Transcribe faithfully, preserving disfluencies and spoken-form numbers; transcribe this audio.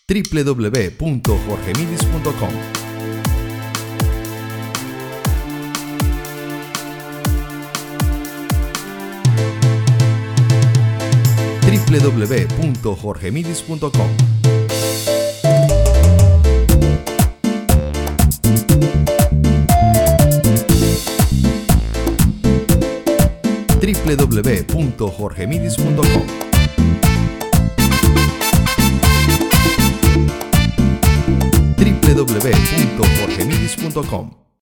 w w w punto jorge midis punto com. w w w punto jorge midis punto com. w w w punto jorge midis punto com. w w w punto jorge midis punto com.